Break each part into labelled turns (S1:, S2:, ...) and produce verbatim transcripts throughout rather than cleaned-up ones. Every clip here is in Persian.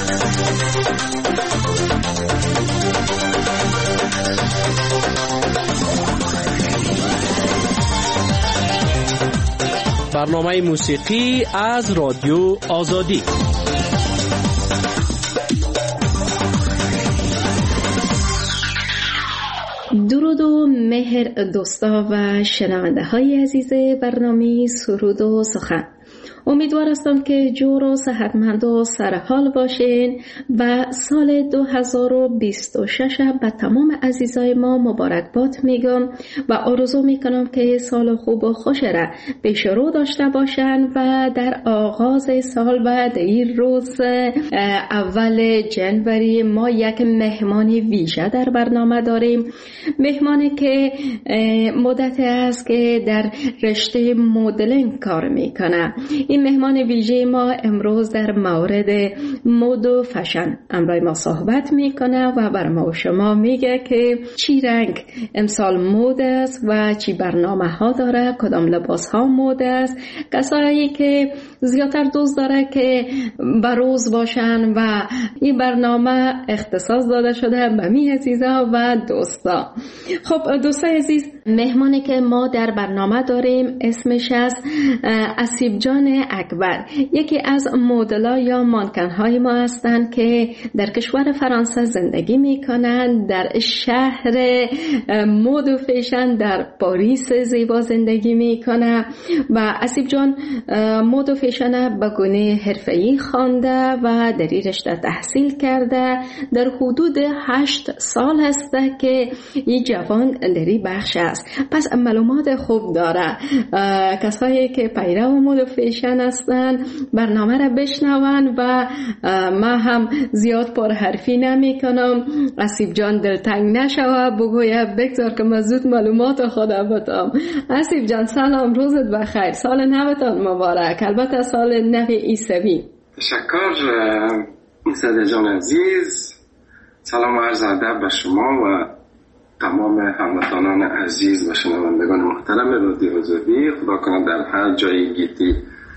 S1: برنامه موسیقی از رادیو آزادی.
S2: درود و مهر دوستا و شنونده های عزیز برنامه سرود و سخن. امیدوار هستم که جور و صحتمند و سرحال باشین و سال دو هزار و بیست و شش به تمام عزیزای ما مبارکباد میگم و آرزو میکنم که سال خوب و خوش را پیش رو داشته باشن و در آغاز سال و در این روز اول جنوری ما یک مهمان ویژه در برنامه داریم. مهمانی که مدت است که در رشته مدلینگ کار میکنه. این مهمان ویژه ما امروز در مورد مد و فشن امروز ما صحبت میکنه و بر ما و شما میگه که چی رنگ امسال مد است و چی برنامه ها داره، کدام لباس ها مد است، کسایی که زیادتر دوست داره که بروز باشن و این برنامه اختصاص داده شده به می عزیزا و دوستا. خب دوستای عزیز، مهمانی که ما در برنامه داریم اسمش است اسیب جان اکبر. یکی از مدل‌ها یا مانکن‌های ما هستند که در کشور فرانسه زندگی می‌کنند، در شهر مد و فیشن در پاریس زیبا زندگی می‌کنه و اسیب جان مد و فیشن به گونه حرفه‌ای خوانده و در این رشته تحصیل کرده. در حدود هشت سال هسته که این جوان در این بخش است، پس معلومات خوب داره. کسایی که پیرو مد و فیشن هستن برنامه را بشنون و ما هم زیاد پر حرفی نمی کنم. اسیب جان دلتنگ نشوه، بگویه بگذار که من زود معلومات خدا بدم. اسیب جان سلام، روزت بخیر، سال نوتان مبارک، البته سال نو عیسوی.
S3: تشکر ساده جان عزیز، سلام و عرض ادب به شما و تمام هموطنان عزیز و شنوندگان محترم رادیو آزادی. خدا کنه در هر جای گیتی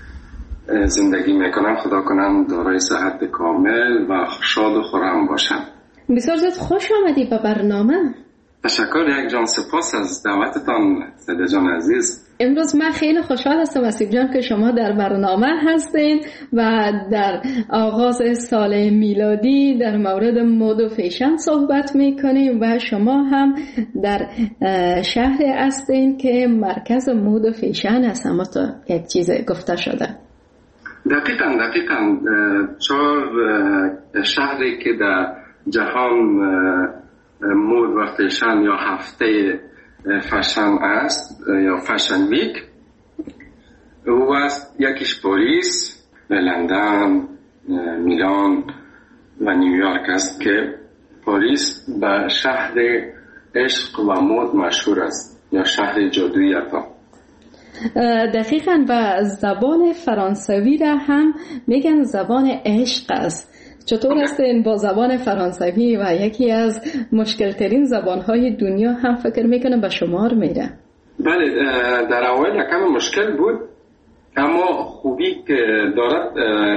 S3: زندگی میکنم خدا کنم دارای صحت کامل و شاد و خرم باشم.
S2: بسیار زیاد خوش آمدی به برنامه.
S3: تشکر یک جان، سپاس از دعوتتان ساده جان عزیز.
S2: امروز من خیلی خوشحال هستم اسیب جان که شما در برنامه هستین و در آغاز سال میلادی در مورد مد و فیشن صحبت میکنیم و شما هم در شهر هستین که مرکز مد و فیشن هست. اما تو یک چیز گفته شده.
S3: دقیقاً دقیقاً چهار شهری که در جهان مد و فیشن یا هفته فشن است یا فشن ویک او است. یکیش پاریس، لندن، میلان و نیویورک است که پاریس به شهر عشق و مد مشهور است یا شهر جادویی عطا.
S2: دقیقاً و زبان فرانسوی را هم میگن زبان عشق است. چطور است این با زبان فرانسوی و یکی از مشکل ترین زبانهای دنیا هم فکر میکنم به شمار میره؟
S3: بله، در اول کم مشکل بود، اما خوبی که دارد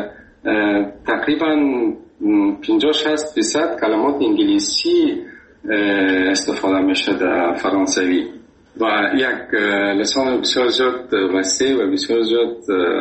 S3: تقریبا پنجاه شصت درصد کلمات انگلیسی استفاده میشه در فرانسوی و یک لسان بسیار زیاد وسیع و بسیار زیاد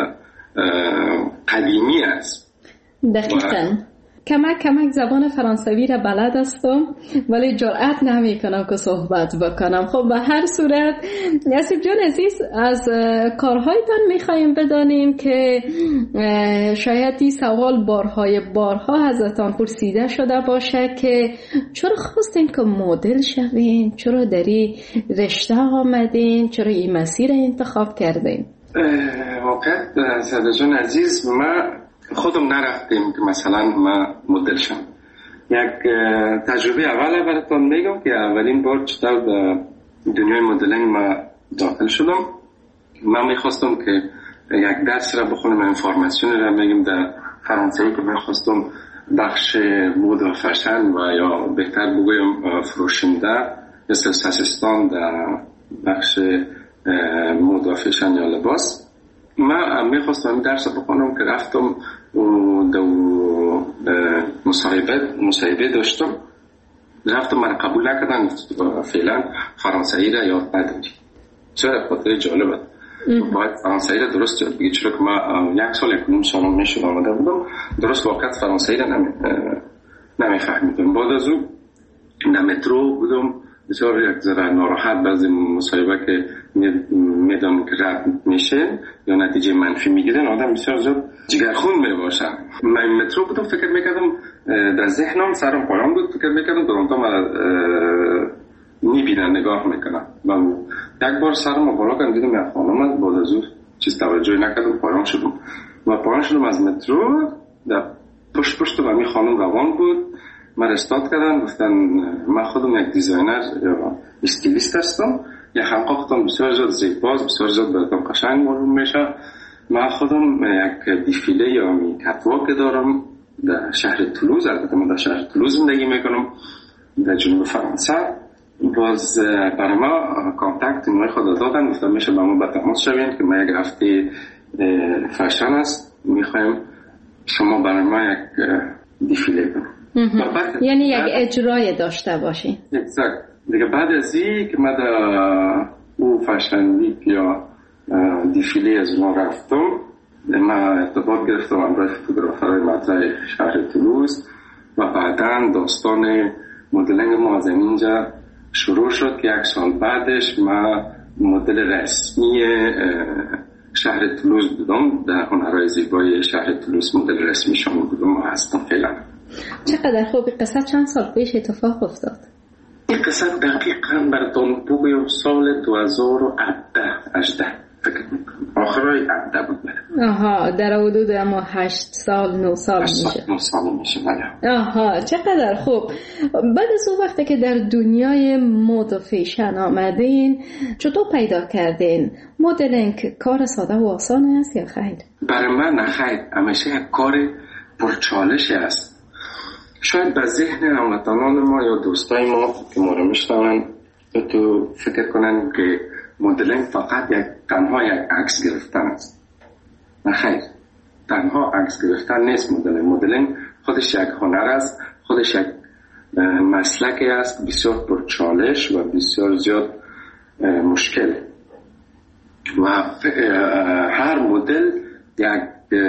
S3: قدیمی است.
S2: دقیقاً کمک کمک زبان فرانسوی را بلد هستم ولی جرأت نمی کنم که صحبت بکنم. خب به هر صورت اسیب جان عزیز، از کارهایتان میخواییم بدانیم که شاید این سوال بارهای بارها ازتان پرسیده شده باشه که چرا خواستین که مدل شوین، چرا در این رشته آمدین، چرا این مسیر انتخاب کردین؟
S3: واقعا ساده جان عزیز، ما خودم نرفتیم که مثلا ما مدل شم. یک تجربه اول براتون میگم که اولین بار چطور به دنیای مدلینگ ما داخل شدم. من میخواستم که یک درس را بخونم، انفورماسیون را میگم در فرانسوی که میخواستم بخش مد و فشن و یا بهتر بگویم فروشنده مثل اسیستان در بخش مد و فشن یا لباس. من میخواستم این درس بخونم که رفتم و دو مصاحبه مصاحبه داشتم، رفتم من قبول نکردن، فعلا فرانسوی را یاد نداری. چرا؟ خاطر جالبه باید فرانسوی را درست یاد بگی، چرا که من یک سال یک نیم سال میشد آمده بودم، درست واقعا فرانسوی را نمی نمیفهمیدم. بعد از اون در مترو بودم، بسیار یک ذره ناراحت، بعضی مصاحبه که میدم که رد میشه یا نتیجه منفی میگیرن آدم بسیار زود جگرخون میباشه. من مترو بودم، فکر میکردم در ذهنم سرم پایان بود، فکر میکردم درونتا من میبینن نگاه میکنن. من یک بار سرم بالا کردم دیدم یک خانم است، بعد از اون چیز توجه نکردم پایان شدم و پایان شدم از مترو. در پشت پشت و می خانم روان بود، من استاد کردن، گفتن من خودم یک دیزاینر یا استیلیست هستم، یک خلقا خودم بسیار زیاد زیباز، بسیار زیاد بردم قشنگ معلوم میشه. من خودم یک دیفیله یا می کتواک دارم در شهر تولوز، البته من در شهر تولوز زندگی میکنم در جنوب فرانسه. باز برای ما کانتکت نوع خود دادن، گفتن میشه با ما به تماس شوین که ما یک هفته فشن است، میخوایم شما برای ما یک دیفیله کنیم.
S2: یعنی یک اجرای داشته باشین.
S3: اگزکت. دیگه بعد از این که من در او فشن ویک یا دیفیله از اون رفتم، من ارتباط گرفتم همراه فوتوگرافرهای مطرح شهر تولوز و بعداً داستان مدلنگ ما از اینجا شروع شد که یک سال بعدش من مدل رسمی شهر تولوز بودم، در هنرهای زیبای شهر تولوز مدل رسمی شما بودم و هستم فعلا.
S2: چقدر خوب. قصه چند سال پیش اتفاق افتاد؟
S3: این قصه دقیقاً براتون بگویم سال دو هزار و هجده فکر میکنم، آخرای هجده بود. بله.
S2: آها، در حدود اما هشت سال نه سال میشه.
S3: نه سال میشه. بله.
S2: آها، چقدر خوب. بعد از اون وقتی که در دنیای مد و فیشن آمدین، چطور پیدا کردین؟ مدلینگ کار ساده و آسان است یا خیر؟
S3: برای من نه خیر، همیشه یک کار پرچالشی است. شاید به ذهن هموطنان ما یا دوستای ما که ما رو میشنون تو فکر کنن که مدلینگ فقط یک تنها یک عکس گرفتن است. نه خیر، تنها عکس گرفتن نیست. مدلینگ مدلینگ خودش یک هنر است، خودش یک مسلکی است بسیار پرچالش و بسیار زیاد مشکل. و هر مدل یک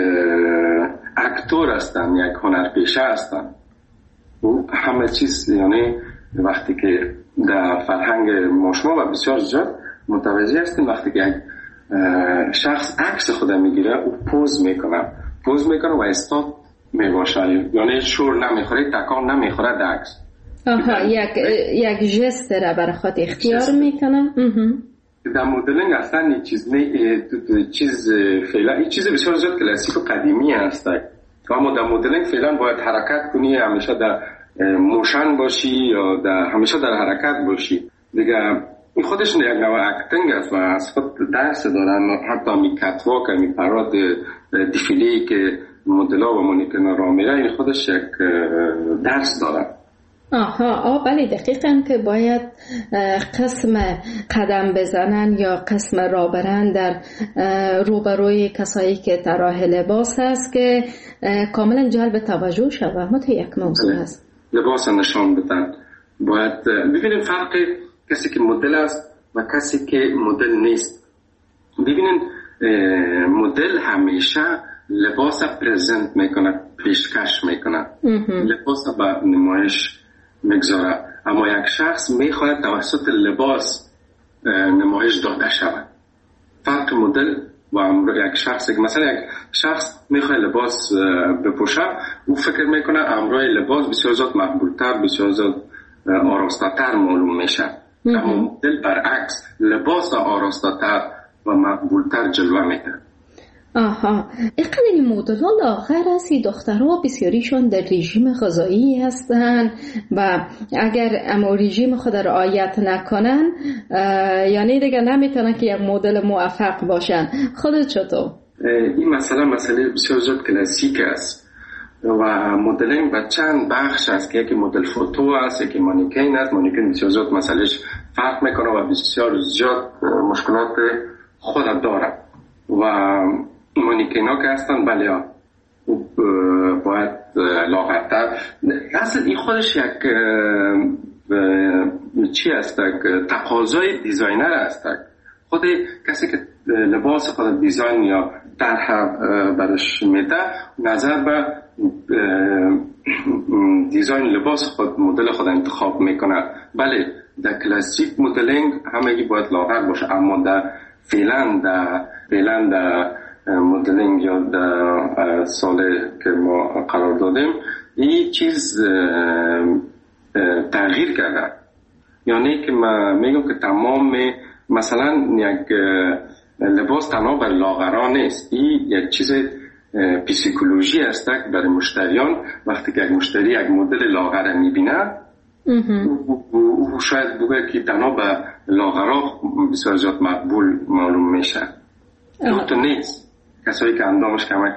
S3: اکتور هستن، یک هنرپیشه هستن. و همه چیز، یعنی وقتی که در فرهنگ ما شما و بسیار زیاد متوجه هستیم، وقتی که یک شخص عکس خود میگیره او پوز میکنه پوز میکنه و استاد میباشه، یعنی شور نمیخوره، تکان نمیخوره در عکس.
S2: آها، یک یک ژست را برای خود اختیار میکنه.
S3: در مدلینگ اصلا چیز نه، چیز فعلا این چیز بسیار زیاد کلاسیک و قدیمی است. اما در مدلینگ فعلا باید حرکت کنی، همیشه در موشن باشی یا در همیشه در حرکت باشی. دیگه این خودش یک نوع اکتینگ است و از خود درس دارن. حتی می کتواک، می پراد دیفیلی که مدل‌ها و مانیکن‌ها را میره، این خودش یک درس داره.
S2: آها، آه بله، دقیقاً که باید قسم قدم بزنن یا قسم را برن در روبروی کسایی که طراح لباس هست که کاملا جلب توجه شود. ما تا یک موضوع هست
S3: لباس نشان بدن. باید ببینیم فرق کسی که مدل است و کسی که مدل نیست. ببینین مدل همیشه لباس پرزنت میکنه، پیشکش میکنه، لباس به نمایش میگذاره. اما یک شخص میخواهد توسط لباس نمایش داده شود. فرق مدل و یک شخص، مثلا یک شخص میخواد لباس بپوشه، او فکر میکنه امروی لباس بسیار زیاد مقبولتر، بسیار زیاد آراسته‌تر معلوم میشه. اما مدل برعکس، لباس آراسته‌تر و مقبولتر جلوه میده.
S2: آها، اینقدر این مدل ها لاغر است، دخترها بسیاریشون در رژیم غذایی هستن و اگر اما رژیم خود رعایت نکنن یعنی دیگه نمیتونن که یک مدل موفق باشن. خودت چطور؟
S3: این مسئله مسئله بسیار زیاد کلاسیک است و مدلینگ به چند بخش است که یکی مدل فوتو است، یکی مانیکین است. مانیکین بسیار زیاد مسئلهش فرق میکنه و بسیار زیاد مشکلات خود داره و مانیکین ها که هستن بله ها باید لاغرتر. اصلا این خودش یک چی است؟ تقاضای دیزاینر است. خود کسی که لباس خود دیزاین یا طرح برش میده نظر به دیزاین لباس خود مدل خود انتخاب میکنه. بله در کلاسیک مدلینگ همگی باید لاغر باشه، اما در فعلا در فعلا در مدلینگ یا در سال که ما قرار دادیم این چیز تغییر کرده. یعنی که من میگم که تمام مثلا یک لباس تنها بر لاغران نیست، این یک چیز پسیکولوژی است برای مشتریان. وقتی که یک مشتری یک مدل لاغر میبینه او شاید بگه که تنها به لاغرا بسیار زیاد مقبول معلوم میشه. تو نیست. کسایی که اندامش کمک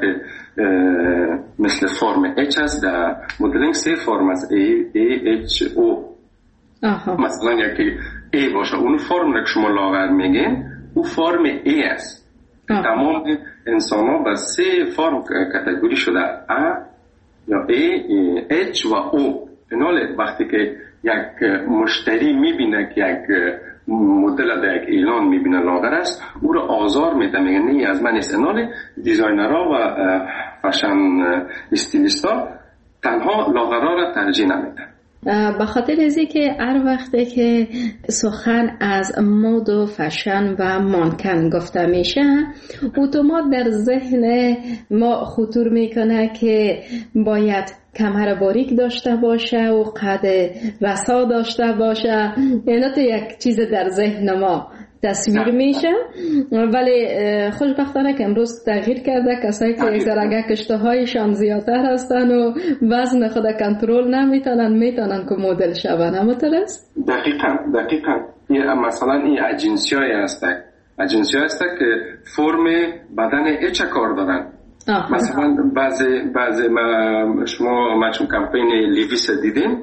S3: مثل فرم اچ است، در مدلینگ سه فرم است، ای ای اچ او. مثلا یکی ای باشه اون فرم را که شما لاغر میگین او فرم ای است. تمام انسان ها به سه فرم کاتگوری شده، ا یا ای اچ و او. ایناله وقتی که یک مشتری میبینه که یک مدل در یک اعلان میبینه لاغر است او رو آزار میده، میگه نه از من نیست. ایناله دیزاینرها و فشن استیلیستا تنها لاغرها را ترجیح نمیده.
S2: به خاطر ازی که هر وقته که سخن از مد و فشن و مانکن گفته میشه اتومات در ذهن ما خطور میکنه که باید کمر باریک داشته باشه و قد رسا داشته باشه. اینا تو یک چیز در ذهن ما تصویر میشه، ولی خوشبختانه که امروز تغییر کرده. کسایی که یک ذره کشتهایشان زیادتر هستن و وزن خود کنترل نمیتونن میتونن که مدل شون. همونطور است؟
S3: دقیقاً دقیقاً. مثلا این اجنسی های هستن اجنسی هستن که فرم بدن اچ کار دارن. آه. مثلا بعضی بعضی ما شما ما چون کمپین لیویس دیدین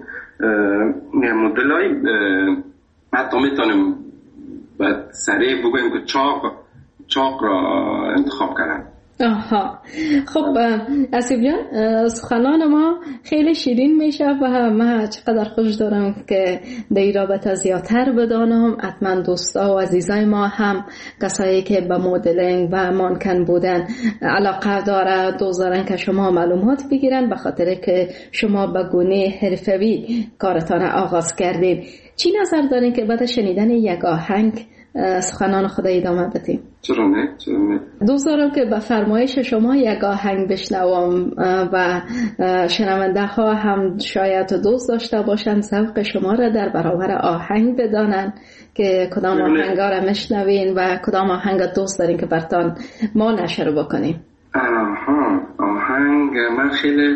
S3: مدل های حتی میتونیم بعد سریع بگویم که چاق چاق را انتخاب کردن.
S2: آها. خب اسیب جان سخنان ما خیلی شیرین میشه و من چقدر خوش دارم که در این رابطه زیادتر بدانم. حتما دوستا و عزیزای ما هم کسایی که به مدلینگ و مانکن بودن علاقه داره دوست دارن که شما معلومات بگیرن، به خاطر که شما به گونه حرفوی کارتان آغاز کردید. چی نظر دارین که بعد شنیدن یک آهنگ سخنان خدا ادامه بدیم؟
S3: چرا نه؟ چرا نه؟
S2: دوست دارم که به فرمایش شما یک آهنگ بشنوم و شنونده ها هم شاید دوست داشته باشن ذوق شما را در برابر آهنگ بدانن که کدام آهنگ را مشنوین و کدام آهنگ دوست دارین که برتان ما نشر بکنیم.
S3: آها آهنگ من خیلی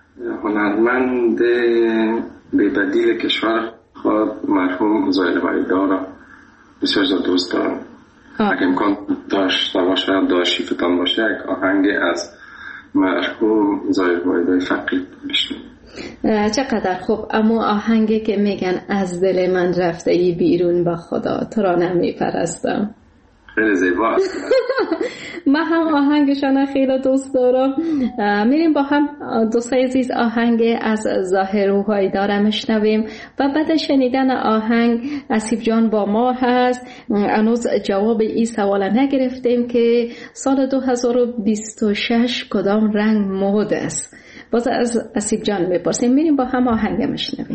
S3: هنرمند به بدیل کشور خود مرحوم زاهد وحیدی بسیار زیاد دوست دارم. اگه امکان داشته باشه داشیفتان باشه یک آهنگ از مرحوم زاهد وحیدی فقید بشنویم.
S2: چقدر خوب. اما آهنگی که میگن از دل من رفته ای بیرون با خدا تو را نمیپرستم،
S3: خیلی زیباست.
S2: من هم آهنگشان خیلی دوست دارم. میریم با هم دوستای عزیز آهنگ از ظاهر وحیدی را میشنویم و بعد شنیدن آهنگ اسیب جان با ما هست. هنوز جواب این سوال نگرفتیم که سال دو هزار و بیست و شش کدام رنگ مد است. باز از اسیب جان میپرسیم. میریم با هم آهنگ میشنویم.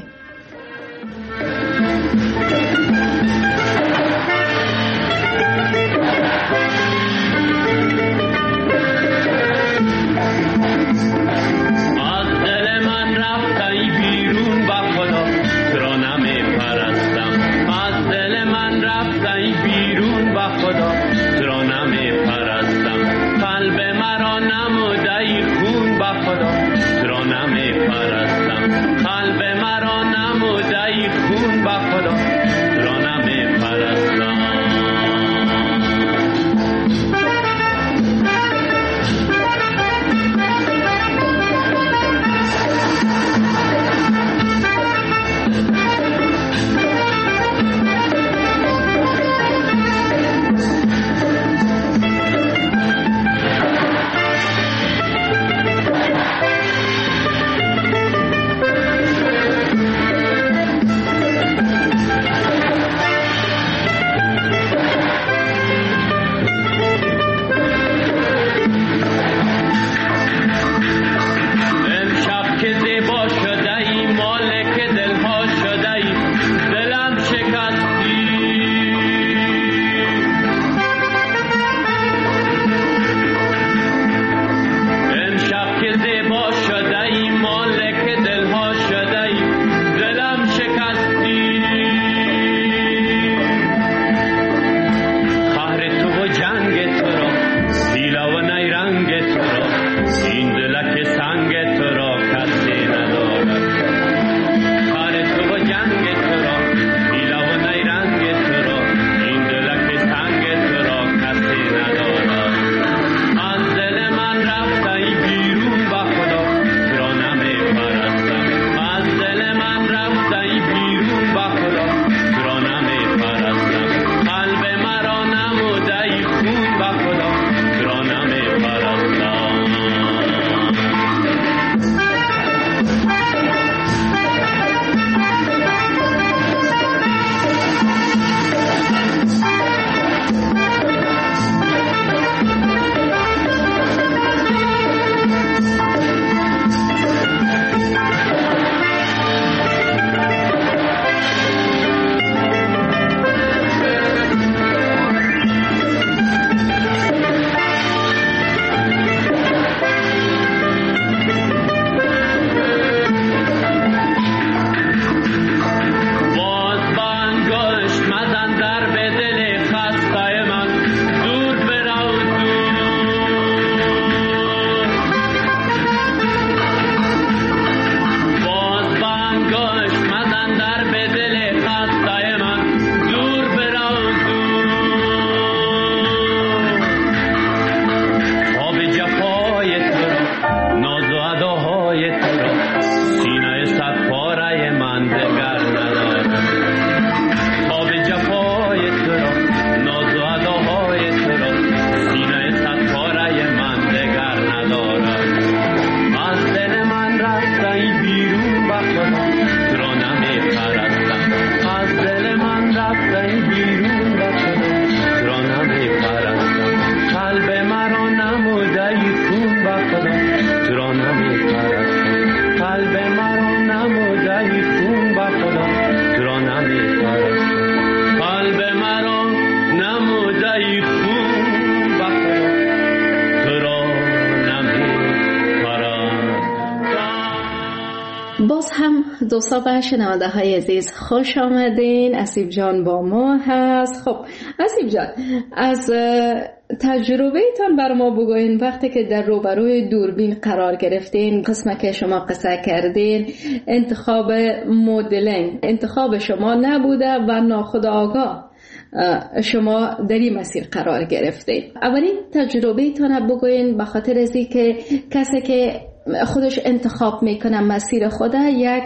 S2: باز هم دوستا و شنونده های عزیز خوش آمدین. اسیب جان با ما هست. خب اسیب جان، از تجربه تان بر ما بگوین. وقتی که در روبروی دوربین قرار گرفتین، قسمه که شما قصه کردین، انتخاب مدلینگ انتخاب شما نبوده و ناخودآگاه شما در این مسیر قرار گرفتین. اولین تجربه تان بگوین، به خاطر از این که کسی که خودش انتخاب میکنه مسیر خوده یک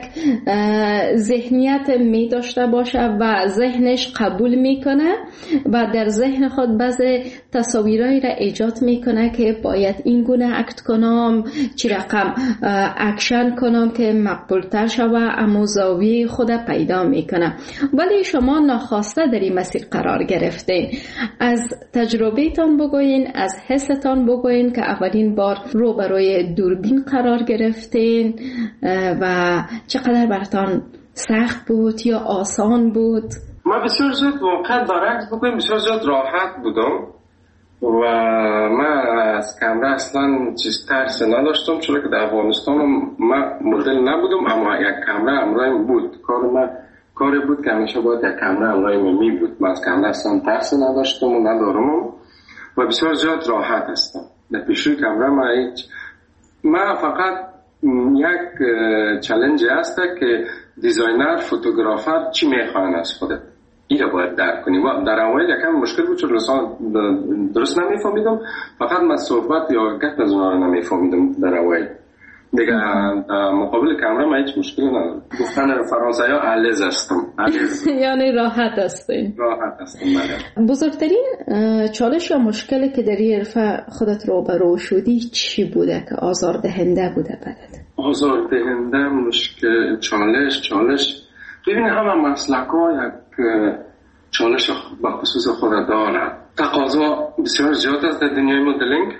S2: ذهنیت می داشته باشه و ذهنش قبول میکنه و در ذهن خود بعضی تصاویرایی را ایجاد میکنه که باید این گونه اکت کنم، چی رقم اکشن کنم که مقبولتر شوه، اما زاویه خود پیدا میکنه. ولی شما ناخواسته در این مسیر قرار گرفتین. از تجربه تان بگوین، از حستان بگوین که اولین بار روبروی دوربین قرار گرفتین و چقدر براتون سخت بود یا آسان بود؟
S3: ما بسیار زود واقعا برعکس بکنیم بسیار زود راحت بودم و من از کامرا اصلا چیز ترس نداشتم، چون که در افغانستان من مدل نبودم، اما یک کامرا همراهیم بود. کار من کاری بود که همیشه باید یک کامرا همراهیم می بود. من از کامرا اصلا ترس نداشتم و ندارم و بسیار زود راحت هستم. در پیشوی کامرا ما هیچ ما فقط یک چالش هست که دیزاینر، فوتوگرافر چی میخوان از خودت، این رو باید درک کنی. در اول یکم مشکل بود چون درست نمیفهمیدم، فقط من صحبت یا گفت از اونها رو نمیفهمیدم در اول. دیگه مقابل کامرا من هیچ مشکلی ندارم. گفتن فرانسوی ها علیز هستم.
S2: یعنی راحت هستین؟
S3: راحت هستم.
S2: بزرگترین چالش یا مشکلی که در این حرفه خودت روبرو شدی چی بوده که آزاردهنده بوده برات؟
S3: آزاردهنده مشکل چالش چالش ببین همه مسلک ها یک چالش به خصوص خود داره. تقاضا بسیار زیاد است در دنیای مدلینگ.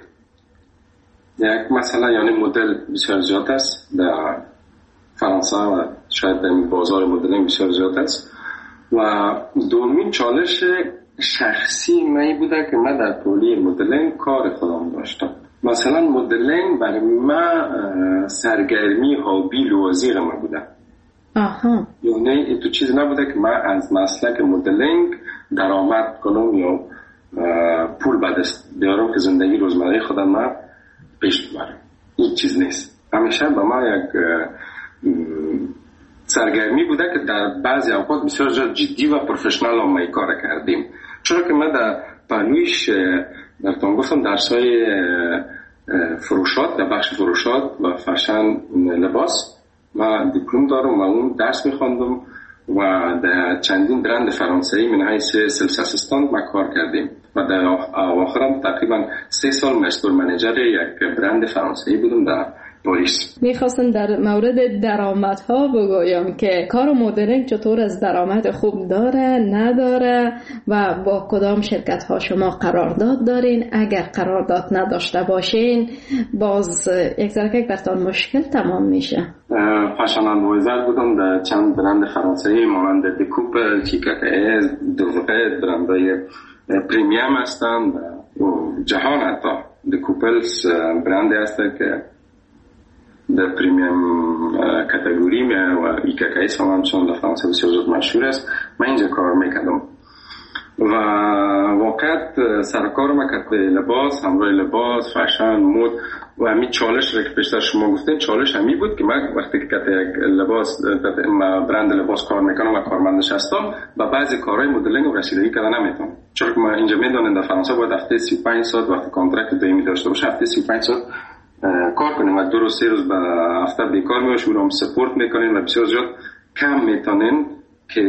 S3: یک مثلا یعنی مدل بسیار زیاد است در فرانسه و شاید در بازار مدلینگ بسیار زیاد است. و دومین چالش شخصی من بوده که من در تولی مدلینگ کار خودم داشتم. مثلا مدلینگ برای من سرگرمی هابی لوازیر من بوده.
S2: آها.
S3: یعنی تو چیز نبوده که من از مسلک مدلینگ درآمد کنم یا پول به دست بیارم که زندگی روزمره خودم من پیش ببرم. این چیز نیست. همیشه به ما یک سرگرمی بوده که در بعضی اوقات بسیار جدی و پروفشنال هم کار کردیم. چرا که من در پانویش براتون گفتم درسای فروشات، در بخش فروشات و فشن لباس من دیپلم دارم و اون درس میخواندم و در چندین برند فرانسوی من حیث سلس اسیستانت ما کار کردیم و در آخرم تقریبا سه سال مستر منیجر یک برند فرانسوی بودم در پاریس.
S2: میخواستم در مورد درآمدها بگویم که کار مدلینگ چطور از درآمد خوب داره نداره و با کدام شرکت ها شما قرارداد دارین. اگر قرارداد نداشته باشین باز یک ذره براتون مشکل تمام میشه.
S3: فشن ادوایزر بودم در چند برند فرانسوی مانند دکوپل، چیکاکاز، دوغت، برندهای پریمیم هستن جهان. حتی دکوپلز برند هست که در پریمیم کاتگوری میه و ایکاکایس هم همچنان در فرانسه بسیار زود مشهور است. من اینجا کار میکردم و واقعا سرکار ما کت لباس، همراه لباس، فشن، مود و همین چالش را که پیشتر شما گفتین چالش همی بود که من وقتی که کت یک لباس برند لباس کار میکنم و کارمندش هستم و بعضی کارهای مدلینگ و رسیدگی کردن نمیتونم. چون که ما اینجا میدونیم در فرانسه باید هفته سی و پنج ساعت وقتی کانترکت دائمی داشته باشه هفته سی و پنج ساعت کار کنیم و دو روز سه روز به هفته بیکار میباشیم و هم سپورت میکنیم و بسیار زیاد کم میتونیم که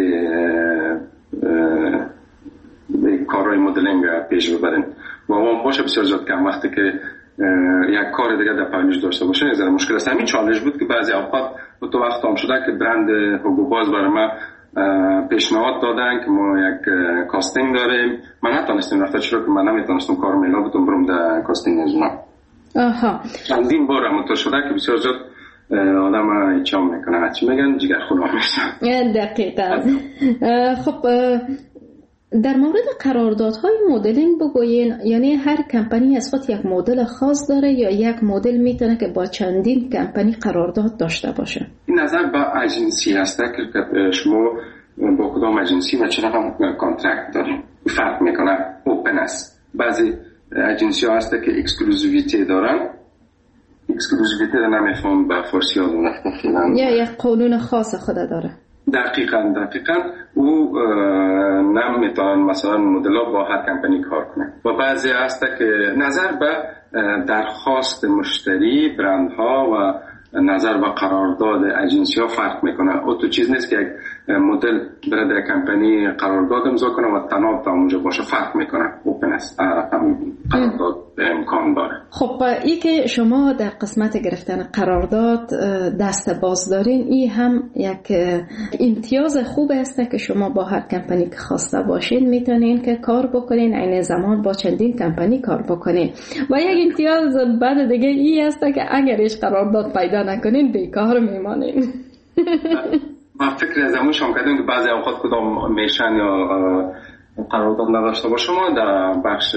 S3: کارهای مدلینگ پیش ببرین و هم باشه بسیار زیاد کم. وقتی که یک کار دیگه در پایینش داشته باشه یه ذره مشکل است. همین چالش بود که بعضی اوقات تو وقت هم شده که برند هوگو باز برای ما پیشنهاد دادن که ما یک کاستینگ داریم. من نتونستم رفته چرا که من نمیتونستم کار میلا بودم برم در کاستینگ از اونا.
S2: آها.
S3: چندین بار همونطور شده که بسیار زیاد آدم ایچام میکنه هرچی میگن جگر خدا میشن.
S2: دقیقا. خب در مورد قراردادهای مدلینگ بگوین، یعنی هر کمپانی از خود یک مدل خاص داره یا یک مدل میتونه که با چندین کمپانی قرارداد داشته باشه؟
S3: نه این نظر به اجنسی هست که شما با کدام اجنسی و چه رقم کانترکت داریم فرق میکنه. اوپن است. بعضی اجنسی ها هست که اکسکلوزیویتی دارن، اکسکلوزیویتی رو نمیفهم به فارسی ها دونن
S2: یا یک قانون خاص خود داره.
S3: دقیقاً دقیقاً او نمیتونن مثلا مدل ها با هر کمپانی کار کنه. و بعضی هست که نظر به درخواست مشتری برندها و نظر به قرارداد اجنسی ها فرق میکنه. او تو چیز نیست که یک مدل برای در کمپانی قرارداد امضا کنه و تناب تا اونجا باشه، فرق میکنه. اوپن است، قرارداد امکان داره.
S2: خب این که شما در قسمت گرفتن قرارداد دست باز دارین، این هم یک امتیاز خوب است که شما با هر کمپانی که خواسته باشین میتونین که کار بکنین، عین زمان با چندین کمپانی کار بکنین. و یک امتیاز بعد دیگه این است که اگرش قرارداد پیدا نکنین بیکار میمانین.
S3: من فکر از همون شما کردیم که بعضی اوقات کدام میشن یا قرارداد نداشته باشه. ما در بخش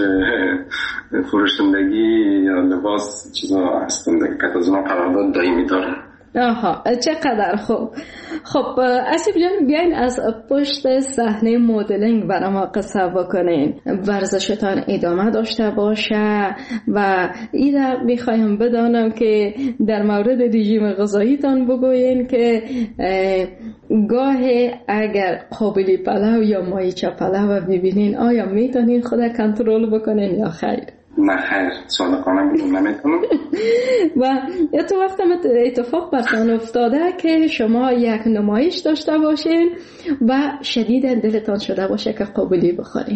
S3: فروشندگی یا لباس چیزا هستن که از اونها قرارداد دائمی دارن.
S2: آها، چقدر خوب. خب اسیب جان، بیاین از پشت صحنه مدلینگ برای ما قصه بکنین. ورزشتان ادامه داشته باشه و این را میخوایم بدانم که در مورد رژیم غذاییتان بگوین که گاه اگر قابلی پلو یا مایچه پلو ببینین آیا میتونین خود کنترل بکنین یا خیر؟
S3: نه خیر، صادقانه بگم نمیتونم.
S2: و یا تو وقت اتفاق برتان افتاده که شما یک نمایش داشته باشین و شدید دلتان شده باشه که قابلی بخورین؟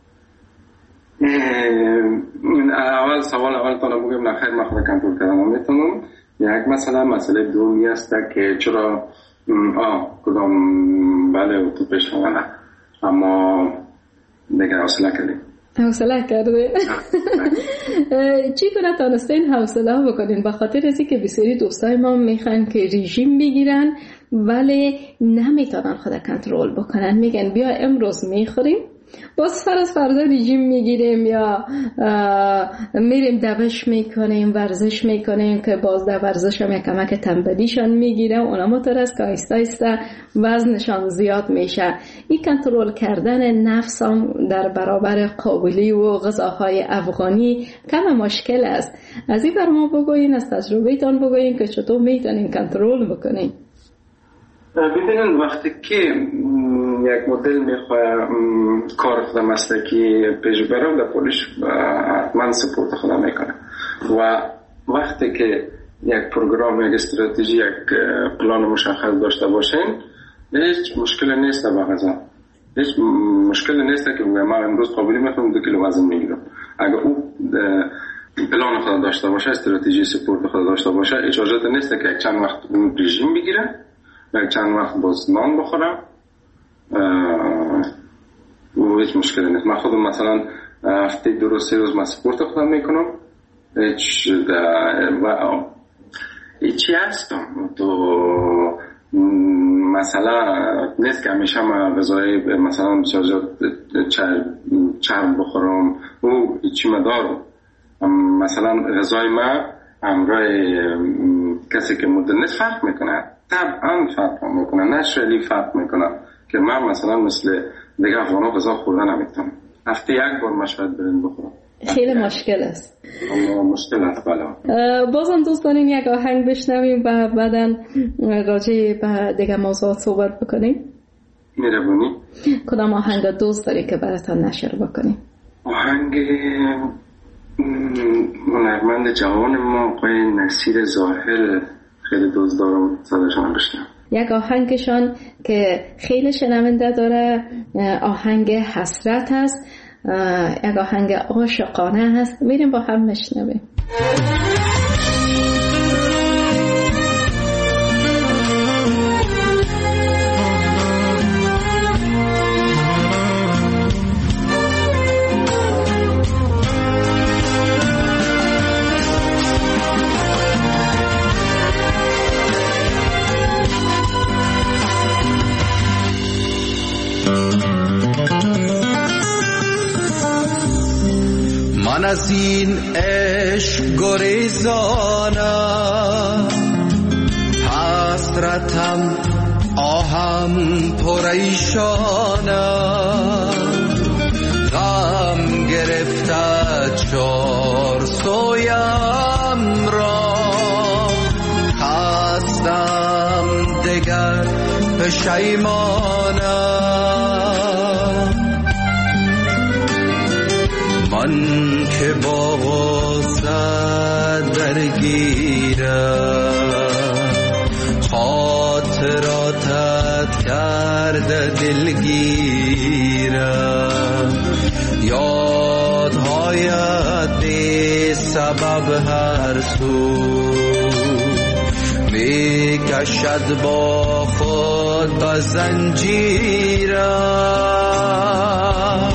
S3: اول سوال اول تانو بگم نه خیر، من خود کنترل کردم میتونم. یک مثلا مسئله دومی است که چرا آه کدام بله تو پیش نه، اما دیگه حوصله کردیم.
S2: حوصله کرده. چی کنه تانستین حوصله بکنین؟ به خاطر ازی که بسیاری دوستای ما میخوان که رژیم بگیرن ولی نمیتونن خود کنترل بکنن. میگن بیا امروز میخوریم، باز فرض فردا رژیم میگیریم یا میریم دوش میکنیم، ورزش میکنیم که باز در ورزش هم یک کمک تنبلیشان میگیره، اونا مترس که آیسته آیسته وزنشان زیاد میشه. این کنترل کردن نفس هم در برابر قابلی و غذاهای افغانی کم مشکل است. از این بر ما بگوین، از تجربهتان بگوین که چطور میتونین کنترل بکنین.
S3: ببینید وقتی که یک مدل میخواه کار خود مسلکی پیش برم در پولیش حتما سپورت خود میکنه و وقتی که یک پروگرام، یک استراتژی، یک پلان مشخص داشته باشین هیچ مشکل نیست با غذا. هیچ مشکل نیست که من امروز قابلی میخوام دو کیلو وزن میگیرم. اگر او پلان خود داشته باشه، استراتژی سپورت خود داشته باشه، اجازه نیست که چند وقت رژیم بگیره و چند وقت باز نان بخورم و هیچ مشکلی نیست. من خودم مثلا هفته دو روز سه روز من سپورت خودم میکنم. هیچ و هیچی هستم تو مثلا نیست که همیشه من غذای مثلا بسیار چرب بخورم و هیچی مدارم. مثلا غذای من همراه کسی که مدل نیست فرق میکنه، طبعا فرق میکنه، نشرلی فرق میکنه که من مثلا مثل دیگه افغانا غذا خوردن نمیتونم. هفته یک بار مشاهد برین بخورم.
S2: خیلی مشکل است.
S3: اما مشکل است بله.
S2: بازم دوستان این یک آهنگ بشنویم و بعدا راجع به دیگه موضوعات صحبت بکنیم.
S3: میربونی؟
S2: کدام آهنگ دوست داری که براتان نشر بکنیم؟
S3: آهنگ هنرمند جوان ما آقای نصیر زاهل خیلی دوست دارم، صداشان بشنم.
S2: یک آهنگشان که خیلی شنونده داره آهنگ حسرت هست، یک آهنگ عاشقانه هست. میریم با هم بشنویم.
S4: من از این عشق گریزانم، هست حسرتم آهم پریشانم، غم گرفته چار سویم را، خستم دگر پشیمانم. من که با غصه درگیرم، خاطراتت کرده دلگیرم، یادهایت بی سبب هر سو می کشد با خود به زنجیرم.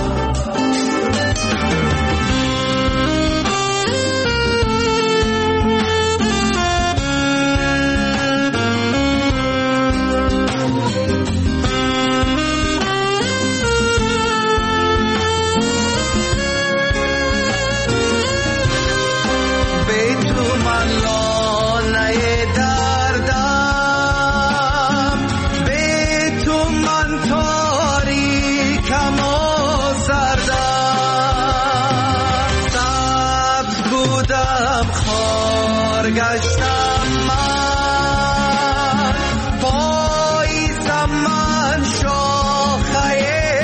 S4: گشتم من پاییزم، من شاخه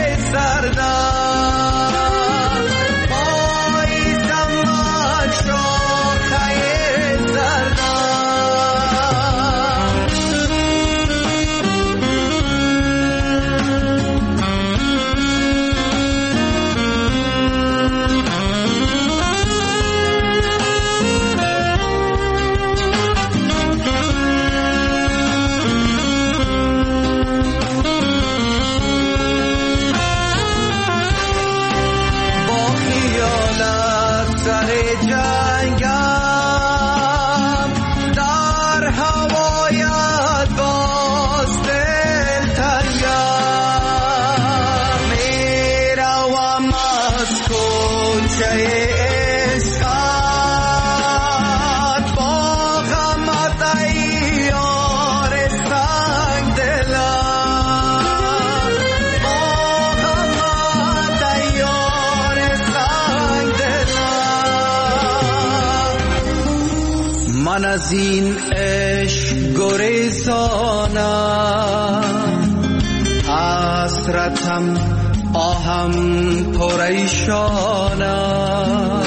S4: زردم، پاییزم من شاخه من از این عشق گریزانم، حسرتم آهم پریشانم،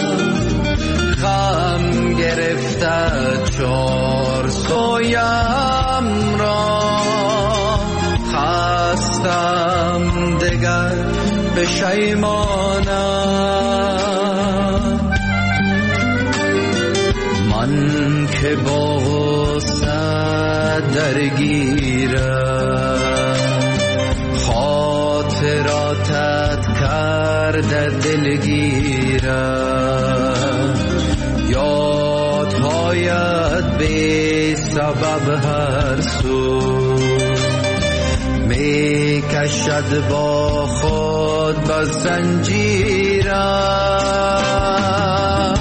S4: غم گرفته چار سویم را، خستم دگر پشیمانم. من که با غصه درگیرم، خاطراتت کرده دلگیرم، یادهایت بی سبب هر سو می کشد با خود به زنجیرم.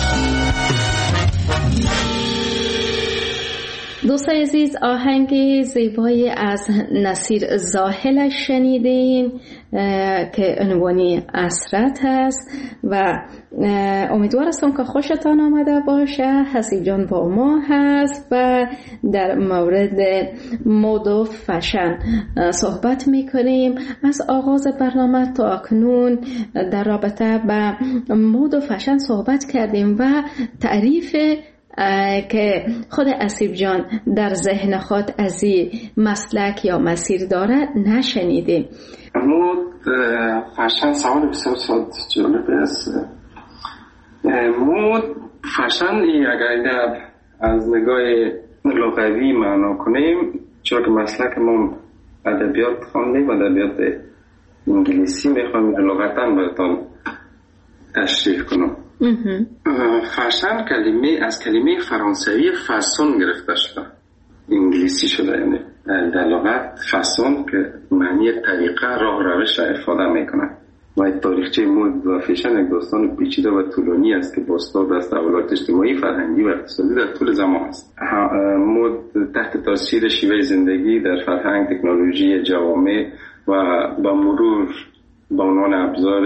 S2: دوستان عزیز، آهنگ زیبایی از نصیر زاهل شنیدیم که عنوانی اسرت هست و امیدوار هستم که خوشتان آمده باشه. حسیب جان با ما هست و در مورد مد و فشن صحبت میکنیم. از آغاز برنامه تا اکنون در رابطه با مد و فشن صحبت کردیم و تعریف که خود حسیب جان در ذهن خود از این مسلک یا مسیر داره نشنیدیم.
S3: مد فشن سوال بسیار جالب است. مد فشن اگر از نگاه لغوی معنا کنیم، چون که مسلک ما ادبیات خواندیم، ادبیات انگلیسی میخوام لغتا براتون تشریح کنم. فشن کلمه از کلمه فرانسوی فاسون گرفته شده، انگلیسی شده. یعنی در لغت فاسون که معنی طریقه، راه، روش را افاده میکنه. و تاریخچه مد و فیشن یک داستان پیچیده و طولانی است که بازتاب از تحولات اجتماعی، فرهنگی و اقتصادی در طول زمان است. مد تحت تاثیر شیوه زندگی در فرهنگ، تکنولوژی جوامع و با مرور به عنوان ابزار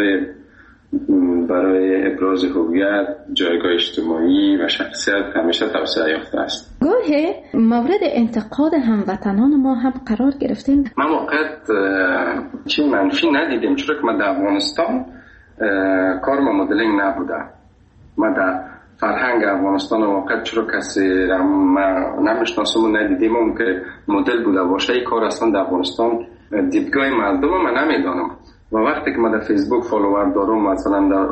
S3: برای ابراز هویت، جایگاه اجتماعی و شخصیت همیشه توسعه یافته است.
S2: گاهی مورد انتقاد هموطنان ما هم قرار گرفتیم.
S3: من وقت چی منفی ندیدم، چرا که من در افغانستان کار ما مدلینگ نبوده. من در فرهنگ افغانستان واقعا چرا کسی ما نمیشناسم و ندیدیم اون که مدل بوده باشه. این کار اصلا در افغانستان دیدگاه مردم من نمیدانم و وقتی که من در فیسبوک فالوور دارم، مثلا در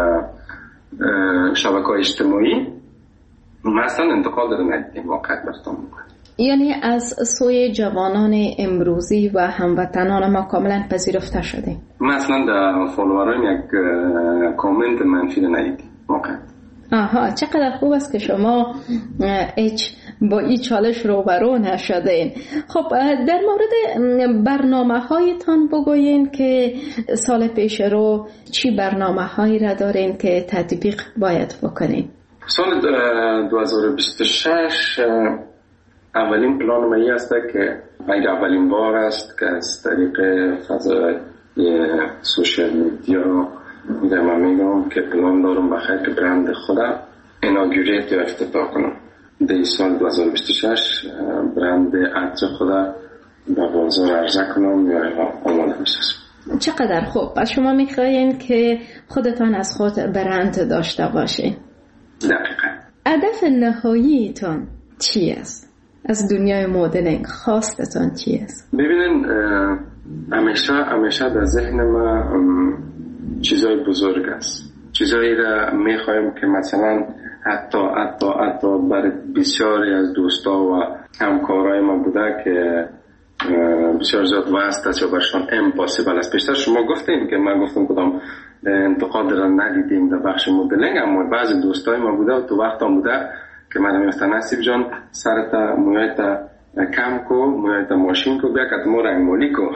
S3: شبکه‌های اجتماعی، من اصلا انتقاد رو ندیدیم واقعا براتون.
S2: یعنی از سوی جوانان امروزی و هموطنان ما کاملا پذیرفته شده.
S3: من اصلا در فالوورایم یک کامنت منفی رو ندیدیم واقعا.
S2: آها، چقدر خوب است که شما هیچ با این چالش روبرو نشدین. خب در مورد برنامه هایتان بگوین که سال پیش رو چی برنامه هایی را دارین که تطبیق باید بکنین؟
S3: سال دو هزار و بیست و شش اولین پلان من است که این اولین بار است که از طریق فضای سوشال میدیا میدم میگم که پلان دارم بخیر که برند خودم ایناگوریت یا افتتاح کنم. در سال دو هزار و بیست و شش برند عطر خودم به بازار عرضه کنم یا آماده میسازم.
S2: چقدر خوب. پس شما میخواین که خودتان از خود برند داشته باشین.
S3: دقیقا.
S2: هدف نهاییتان چی است؟ از دنیای مدلینگ خواستتان چی است؟
S3: ببینن همیشه همیشه در ذهن ما چیزای بزرگ است. چیزایی را میخوایم که مثلا حتی حتی حتی برای بسیاری از دوستا و همکارای ما بوده که بسیار زیاد وست است یا برشان امپاسیبل است. پیشتر شما گفتیم که من گفتم کدام انتقاد را ندیدیم در بخش مدلینگ، اما بعضی دوستای ما بوده و تو وقت هم بوده که من میگفتم نصیب جان سرتا مویتا کم کو، مویتا ماشین کو، بیا که ما رنگ مالی کو.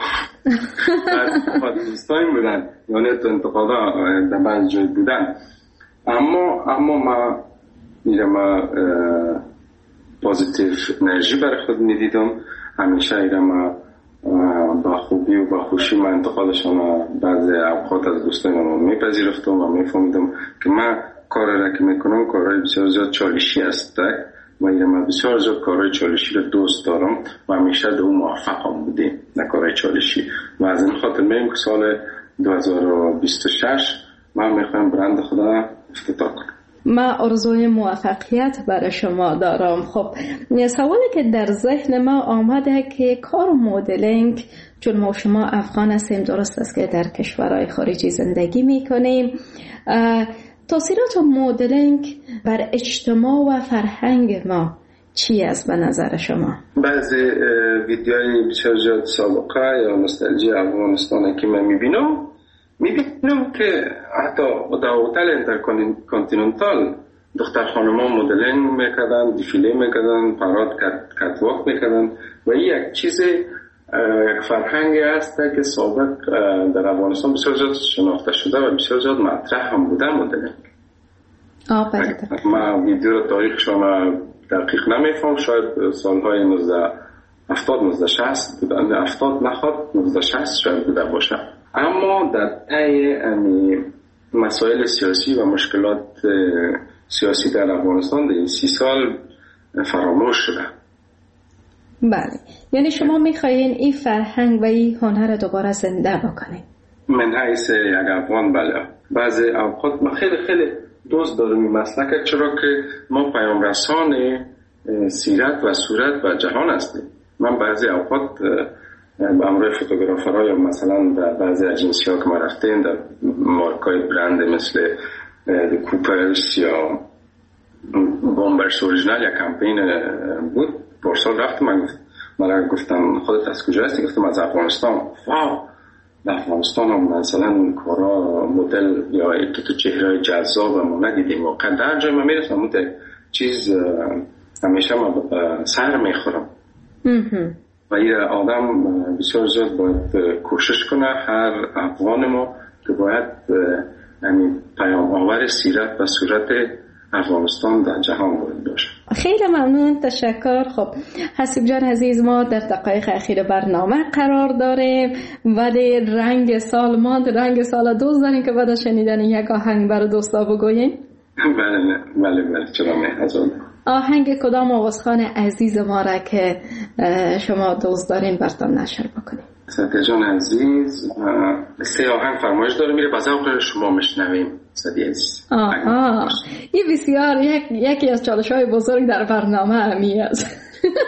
S3: بعد دوستای بودن یعنی تو انتقادا در بعضی جای بودن، اما اما ما میرم پوزیتیو انرژی برای خود میدیدم. همیشه ایرم با خوبی و با خوشی من انتقادشان بعضی اوقات از دوستای ما میپذیرفتم و میفهمیدم که من کاری را که میکنم کارهای بسیار زیاد چالشی است و ایرم بسیار زیاد کارهای چالشی را دوست دارم و همیشه در اون موفقم بودیم در کارهای چالشی و از این خاطر میگم که سال دو هزار و بیست و شش من میخوایم برند خدا افتتاح کنم.
S2: من آرزوی موفقیت برای شما دارم. خب سوالی که در ذهن ما آمده که کار مدلینگ، چون ما شما افغان هستیم، درست است که در کشورهای خارجی زندگی میکنیم، تاثیرات مدلینگ بر اجتماع و فرهنگ ما چی است به نظر شما؟
S3: بعضی ویدیوهای بسیار زیاد سابقه یا نوستالژی افغانستان که من میبینم میبینم که حتی در هتل اینترکانتیننتال دختر خانما مدلینگ میکردن، دیفیله میکردن، پراد کتواک میکردن و این یک چیز یک فرهنگی است که سابق در افغانستان بسیار زیاد شناخته شده و بسیار زیاد مطرح هم بوده مدلینگ. من ویدیو رو تاریخشان دقیق نمیفهم، شاید سالهای نوزده هفتاد نوزده شصت بودن، هفتاد نخواد نوزده شصت شاید بوده باشه. اما در طی مسائل سیاسی و مشکلات سیاسی در افغانستان در این سی سال فراموش شده.
S2: بله، یعنی شما میخواین این فرهنگ و این هنر دوباره زنده بکنید؟
S3: من حیث یک افغان بله. بعضی اوقات من خیلی خیلی دوست دارم این مسلک، چرا که ما پیام رسان سیرت و صورت و جهان هستیم. من بعضی اوقات با همراه فوتوگرافرها یا مثلا در بعضی اجنسی ها که ما رفتیم در مارکای برند مثل کوپرس یا بامبرس اوریجینال یا کمپین بود، پارسال رفتم. من گفت من گفتم خودت از کجا هستی؟ گفتم از افغانستان. واو، در افغانستان هم مثلا کارا مدل یا یک تو چهره جذاب ما ندیدیم. واقعا در جای من میرسم اون چیز همیشه ما سر میخورم و این آدم بسیار زیاد باید کوشش کنه، هر افغان ما که که باید یعنی پیام آور سیرت و صورت افغانستان در جهان وارد باشه.
S2: خیلی ممنون، تشکر. خب حسیب جان عزیز، ما در دقایق اخیر برنامه قرار داریم و در رنگ سال ماند، رنگ سال دوست داریم که بعد از شنیدن یک آهنگ برای دوستا بگوییم.
S3: بله بله بله چرا نه. از اون
S2: آهنگ کدام آوازخوان عزیز ما را که شما دوست دارین براتون نشر بکنیم؟
S3: سدیه جان عزیز سه آهنگ فرمایش داره میره باز اوقات شما مشنویم. سدیه عزیز
S2: آه این بسیار یک یکی از چالش‌های بزرگ در برنامه همی است.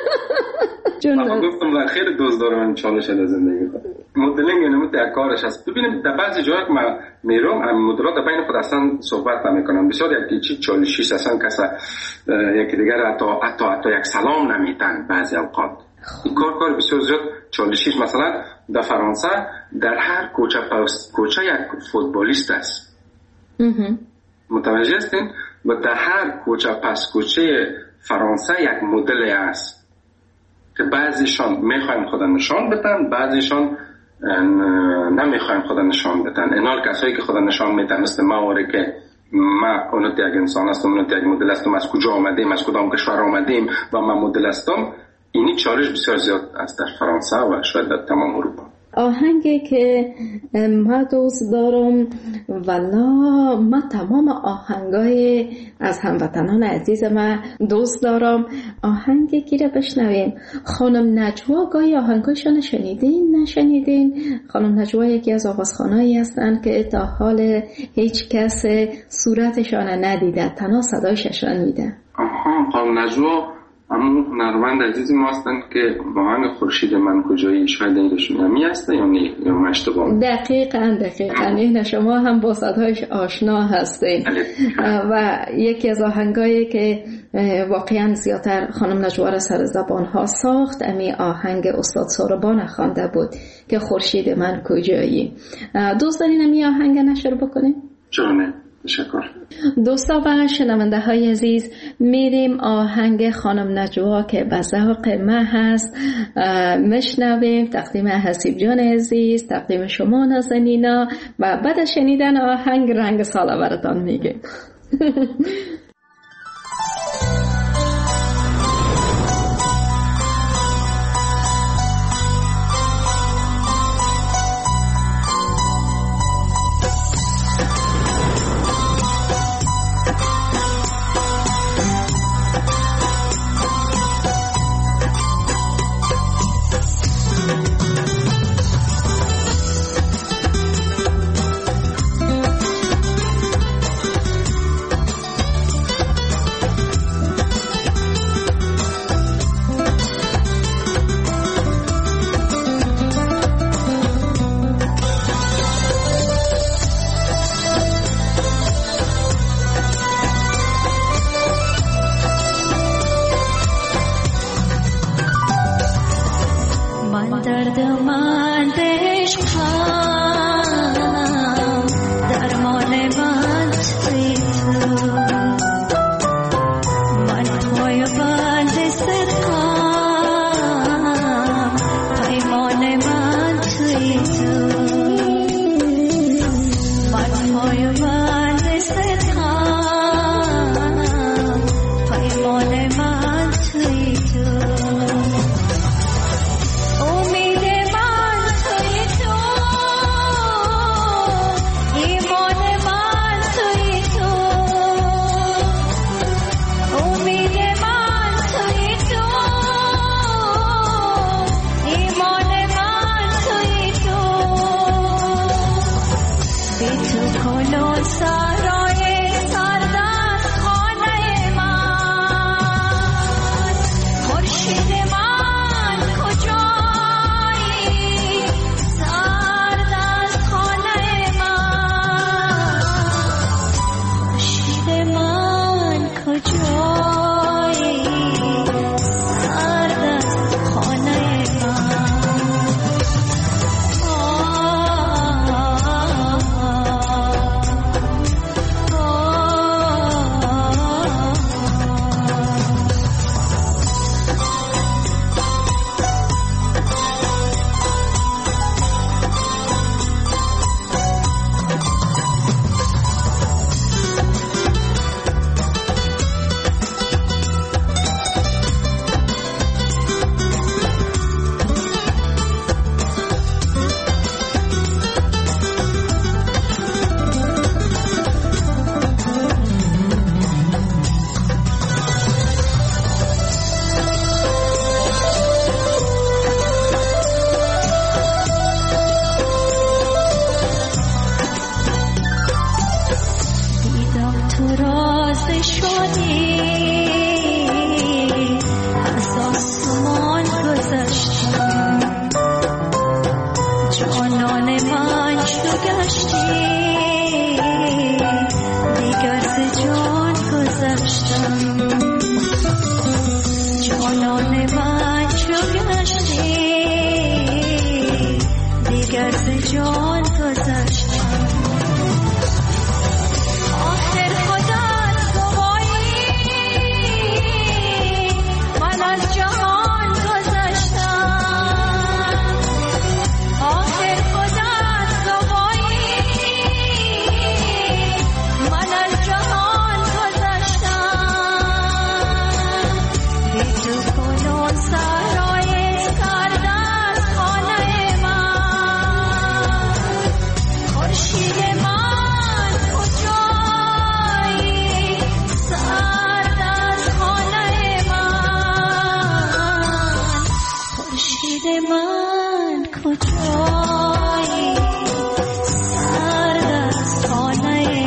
S3: من گفتم من خیلی دوست دارم این چالش در زندگی خودم. مدلینگ اینو در کارش هست. ببینیم در بعضی جاها که من میرم هم مدلات بین خود اصلا صحبت نمیکنم. بسیار یکی چی چالشی اصلا کسا یکی دیگر حتی حتی حتی یک سلام نمیتن بعضی اوقات. این کار کار بسیار زیاد چالشی. مثلا در فرانسه در هر کوچه پست کوچه یک فوتبالیست است. متوجه هستین؟ و در هر کوچه پس کوچه فرانسه یک مدل است که بعضیشان میخوایم خدا نشان بدن، بعضیشان نمیخوایم خدا نشان بدن. اینال کسایی که خدا نشان میدن مثل ما واره که ما اونت یک انسان هستم، اونت یک مدل هستم، از کجا آمدیم، از کدام کشور آمدیم و من مدل هستم. اینی چالش بسیار زیاد است در فرانسه و شاید در تمام اروپا.
S2: آهنگی که ما دوست دارم والا ما تمام آهنگای از هموطنان عزیز ما دوست دارم. آهنگی که را بشنویم خانم نجوا، گاهی آهنگایشان شنیدین نشنیدین؟ خانم نجوا یکی از آوازخوانایی هستند که تا حال هیچ کس صورتشان ندیده، تنها صدایشان میده.
S3: آها، خانم نجوا همون هنرمند عزیز ما هستن که آهنگ خورشید من کجایی، شاید اینشون همی هسته یا نه یا من اشتباه؟
S2: دقیقاً دقیقاً این شما هم با صدایش آشنا هستین و یکی از آهنگایی که واقعاً زیادتر خانم نجوا را سر زبان ها ساخت امی آهنگ استاد ساربان خوانده بود که خورشید من کجایی. دوست دارین امی آهنگ نشر بکنیم؟
S3: چرا نه؟ تشکر.
S2: دوستا و شنونده های عزیز، میریم آهنگ خانم نجوا که به ذوق ما هست مشنویم. تقدیم حسیب جان عزیز، تقدیم شما نازنینا و بعد از شنیدن آهنگ رنگ سال براتون میگیم.
S5: خورشید من کجایی سرد از خانه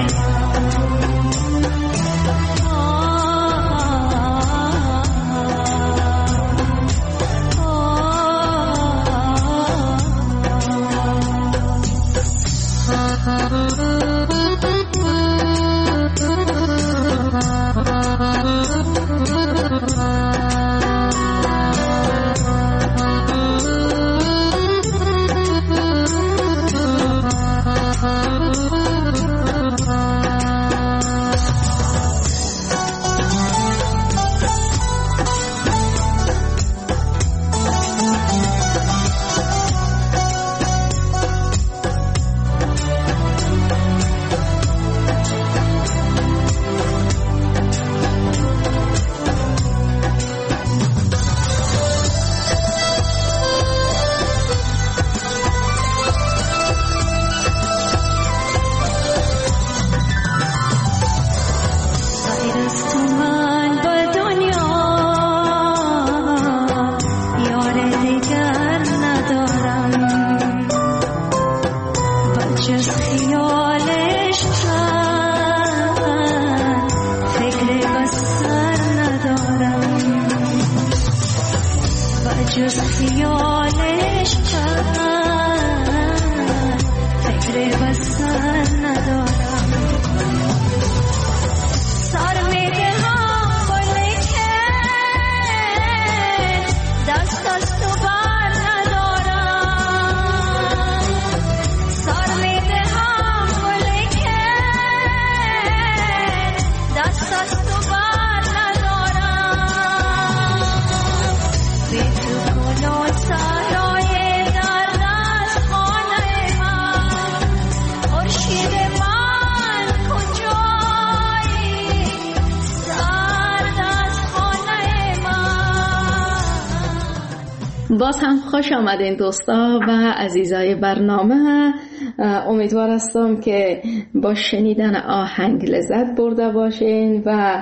S2: باز هم خوش آمدین دوستا و عزیزای برنامه. امیدوار هستم که با شنیدن آهنگ لذت برده باشین و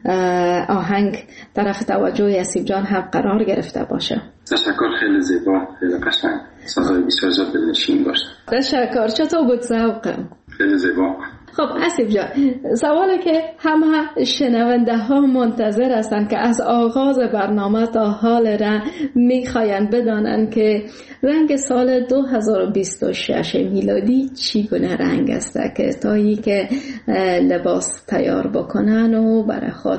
S2: آهنگ طرف توجه اسیب جان هم قرار گرفته باشه.
S3: تشکر، خیلی زیبا، خیلی قشنگ، سازهای بسیار زیاد دلنشین باشه.
S2: تشکر. چطور بود ذوقم؟
S3: خیلی زیبا.
S2: خب اسیب جان، سوالی که همه شنونده ها منتظر هستند که از آغاز برنامه تا حال را میخواین بدانند که رنگ سال دو هزار و بیست و شش میلادی چی گونه رنگ است که تایی که لباس تیار بکنن و برای خود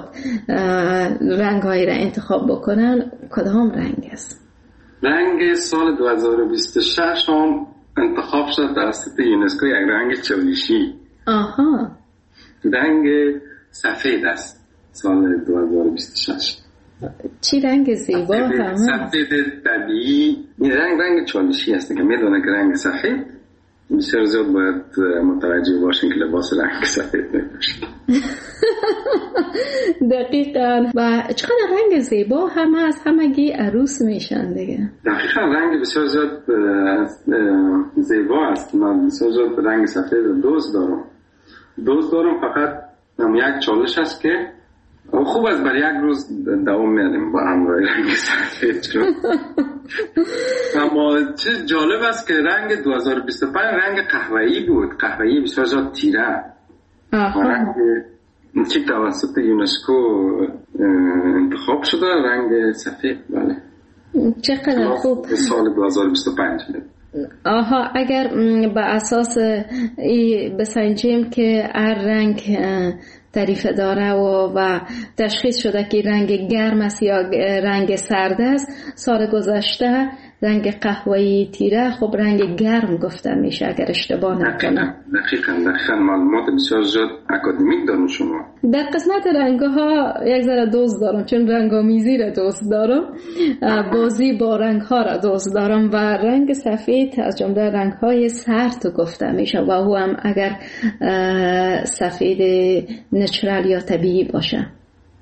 S2: رنگ هایی را انتخاب بکنن، کدام رنگ است؟
S3: رنگ سال دو هزار و بیست و شش هم انتخاب شد توسط یونسکو، یک رنگ چالیشی.
S2: آها.
S3: رنگ سفید است سال دو هزار و بیست و شش.
S2: چی رنگ زیبا همه؟
S3: سفید طبیعی. این رنگ رنگ چالشی است که میدونه که رنگ سفید بسیار زیاد باید متوجه باشین که لباس رنگ سفید نباشین.
S2: دقیقاً. و چقدر رنگ زیبا همه از همگی عروس میشن دیگه.
S3: دقیقاً رنگ بسیار زیاد زیبا است. من بسیار زیاد رنگ سفید دوست دارم. دوست دارم فقط یک چالش است که خوب است برای یک روز دوام میادیم با همراه رنگ سفید شد. اما چیز جالب است که رنگ دو هزار و بیست و پنج رنگ قهوه‌ای بود، قهوه‌ای بسیار زیاد تیره. رنگ که توسط یونسکو انتخاب شده رنگ سفید. بله
S2: چقدر خوب.
S3: سال دو هزار و بیست و پنج.
S2: آها، اگر به اساس ای بسنجیم که هر رنگ تعریف داره و, و تشخیص شده که رنگ گرم است یا رنگ سرد است، سال گذشته رنگ قهوه‌ای تیره خب رنگ گرم گفته میشه اگر اشتباه نکنم.
S3: دقیقاً دقیقاً معلومات بسیار زیاد اکادمیک دارم شما.
S2: در قسمت رنگ‌ها یک ذره دوست دارم، چون رنگ‌آمیزی را دوست دارم، بازی با رنگ‌ها را دوست دارم و رنگ سفید از جمله رنگ‌های سرد گفته میشه و او هم اگر سفید نچرال یا طبیعی باشه.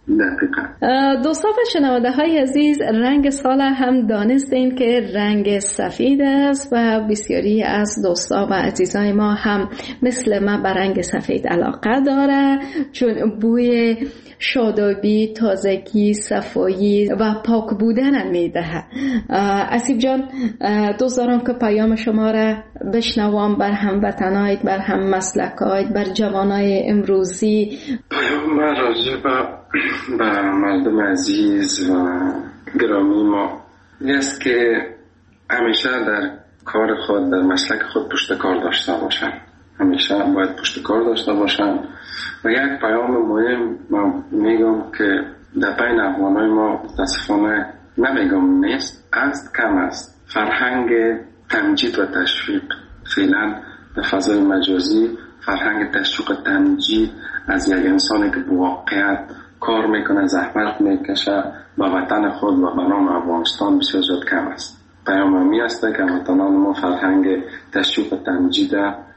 S3: دقیقا.
S2: دوستان و شنونده های عزیز، رنگ سال هم دانستین که رنگ سفید است و بسیاری از دوستا و عزیزای ما هم مثل ما به رنگ سفید علاقه داره، چون بوی شادابی، تازگی، صفایی و پاک بودن میده. اسیب جان، دوست دارم که پیام شما را بشنوام بر هموطنایت، بر هم مسلکایت، بر جوانای امروزی.
S3: پیام من راجع به به مردم عزیز و گرامی ما این است که همیشه در کار خود، در مسلک خود پشت کار داشته باشن. همیشه باید پشت کار داشته باشن. و یک پیام مهم من میگم که در بین افغانای ما متاسفانه نمیگم نیست، است، کم است. فرهنگ تمجید و تشویق فعلا در فضای مجازی، فرهنگ تشویق تمجید از یک انسانی که به واقعیت کار میکنه، زحمت میکشه با وطن خود و به نام افغانستان بسیار زیاد کم است. پیام می است که هموطنان ما فرهنگ تشویق تمجید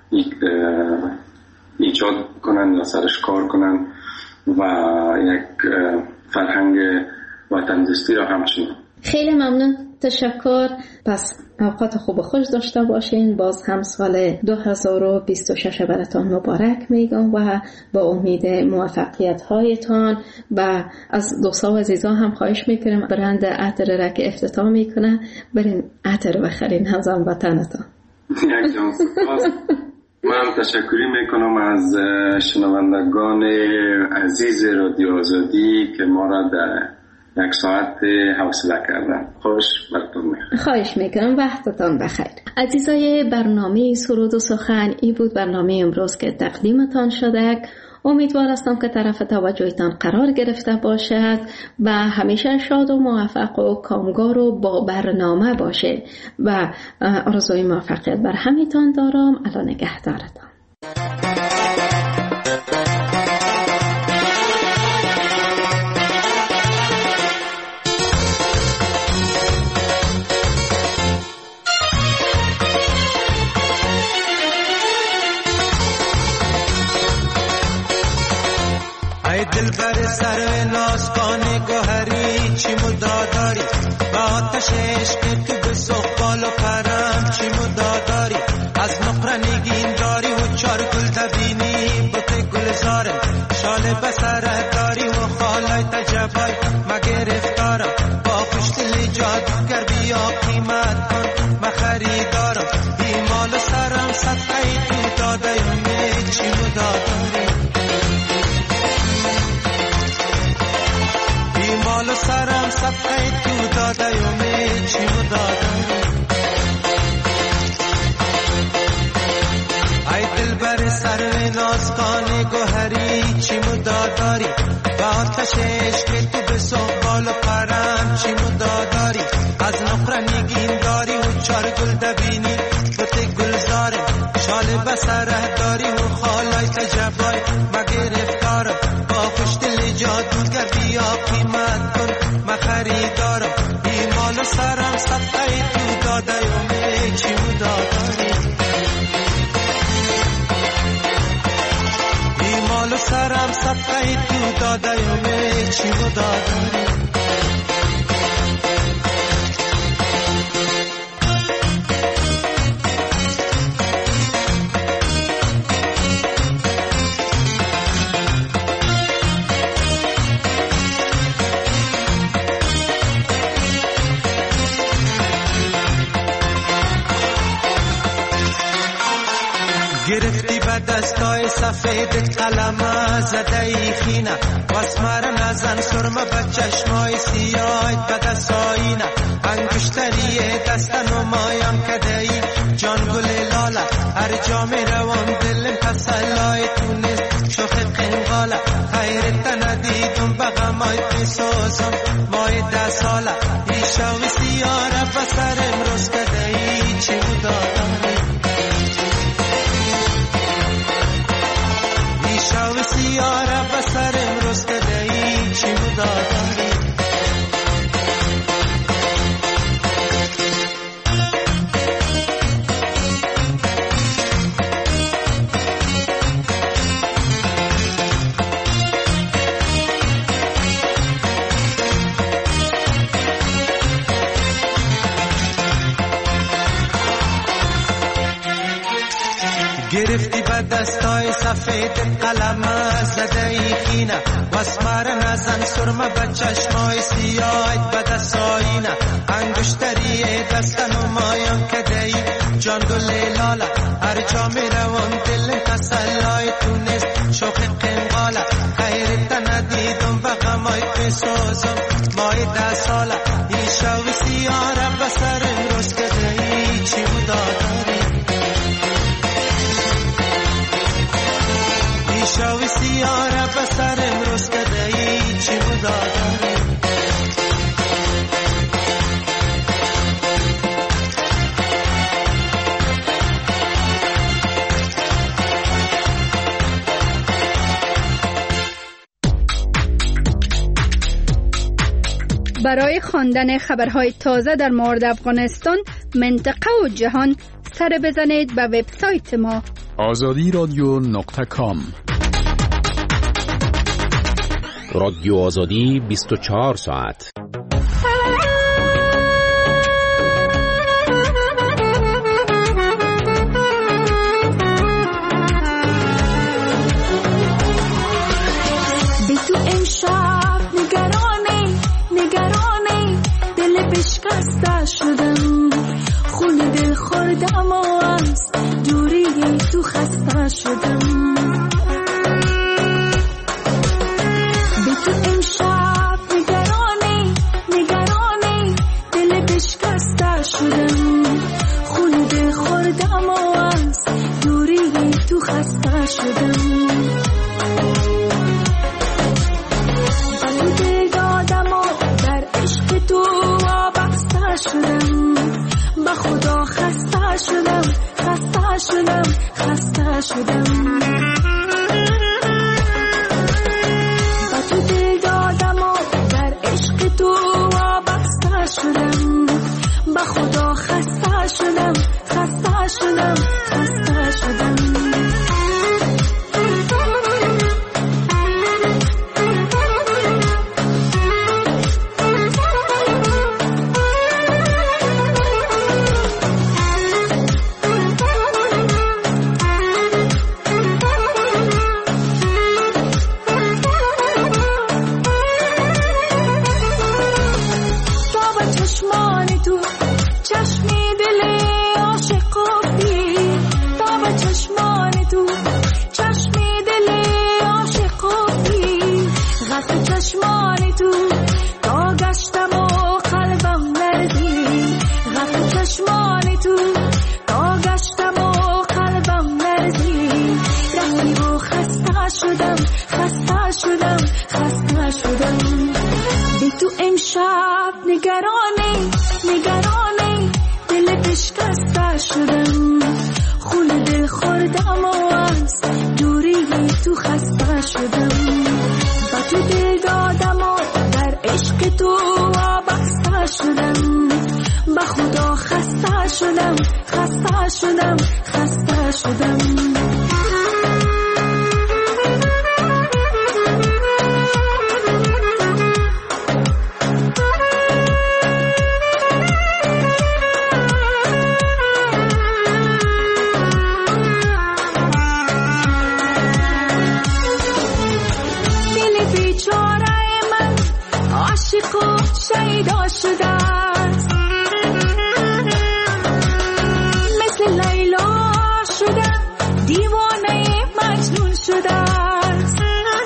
S3: ایجاد کنن و سرش کار کنن و یک فرهنگ وطن دوستی را همچنین.
S2: خیلی ممنون، تشکر. پس اوقات خوب و خوش داشته باشین. باز هم سال دو هزار و بیست و شش براتون مبارک میگم و با امید موفقیت هایتان. و از دوستا و عزیزان هم خواهش میکنم برند عطر را که افتتاح میکنه برین عطر بخرین از هموطنتان.
S3: یک جان سپاس. من تشکری میکنم از شنوندگان عزیز رادیو آزادی که ما را در یک ساعت حوصله کردن. خوش براتون میخوام.
S2: خواهش میکنم، وقتتان بخیر. عزیزای برنامه سرود و سخن، ای بود برنامه امروز که تقدیمتان شده. امیدوار هستم که طرف توجهتان قرار گرفته باشد و همیشه شاد و موفق و کامگار و با برنامه باشید و آرزوی موفقیت بر همتان دارم. الان نگهدارتان.
S4: دل بر سر ناسکان گوهری چی مداداری با آتش عشق تو به سقبال و پرم چی مداداری از نقره نگین داری و چار گل دبینی بوت گلزارم شال بسره داری و خالای تجبای مگرفتارم با خوشتلی جادوگر بیا قیمت کن مخریدارم ایمال سرم صدقی تو داده یومی چی مداداری مال سرم صفحه تو داده یومی چی مداداری ای دل بر سر نازکان گوهری چی مداداری با آتش عشق تو به سقبال و پرم چی مداداری از نقره نگین داری و چار گل دبینی بوت گلزارم شال بسره داری و خالای تجبای مگرفتارم با خوشدل جادوگر بیا قیمت کن مخریدارم ایمال سرم صدقه تو داده یومی چی مداداری ایمال سرم صدقه تو داده یومی چی مداداری گرفتی به دستای سفید قلم زده ای خینه واسمر نزن سرمه به چشمای سیاه به دستایینه انگشتری دست نمایم کده ای جان گل لاله هر جا می روم دلم تسلای تونست شوخ قنقاله خیرت ندیدم به غمای بسازم مای ده ساله ایشاو سیاره بسر امروز کده ای چی مداداری شاو سیاره بسر امروز کدهی چی مداداری گرفتی به دستای سفید قلم زده ای خینه واسمر نزن سرمه به چشمای سیاه به دستایینه انگشتری دست نمایان کده ای جان گل لاله هر جا می روم دل تسلای تونست شوخ قنقاله غیرت ندیدم و غمای بسازم مای ده ساله این شوی سیاره به سر امروز کده ای چی بودا داری این شوی سیاره به سر امروز کده ای چی بودا داری
S6: برای خواندن خبرهای تازه در مورد افغانستان، منطقه و جهان سر بزنید به وبسایت ما
S7: آزادی رادیو نقطه کام.
S1: رادیو آزادی بیست و چهار ساعت.
S5: بی تو امشب نگرانی نگرانی دل بشکسته شدم خون دل خوردم و از دوری تو خسته شدم بی تو امشب نگرانی نگرانی دل بشکسته شدم خون دل خوردم و از دوری تو خسته شدم به خدا خسته شدم خسته شدم خسته شدم با تو دل دادم و در عشق تو وابسته شدم به خدا خسته شدم خسته شدم خسته شدم نگرانی نگرانی دل بشکسته شدم خون دل خوردم و از دوری تو خسته شدم با تو دل دادم و در عشق تو وابسته شدم به خدا خسته شدم خسته شدم خسته شدم شیدا شده است مثل لیلا شده دیوانه مجنون شده است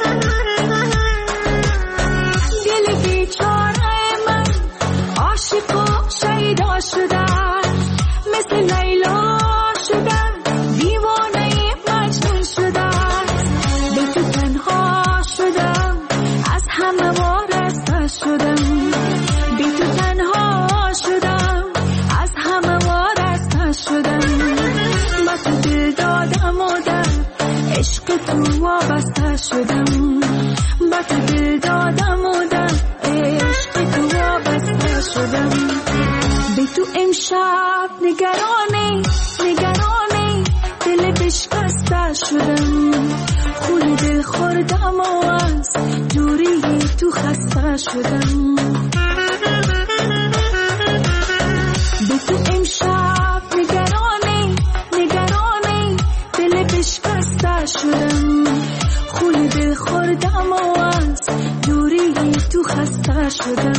S5: دل بیچاره من عاشق و شیدا شده است مثل لیلا شده دیوانه مجنون شده است به تو تنها شدم از همه وارسته شدم عشق تو وابسته شدم با تو دل دادم و در عشق تو وابسته شدم بی تو امشب نگرانی نگرانی دل بشکسته شدم خون دل خوردم و از دوری تو خسته شدم بی تو امشب نگرانی نگرانی دل خسته شدم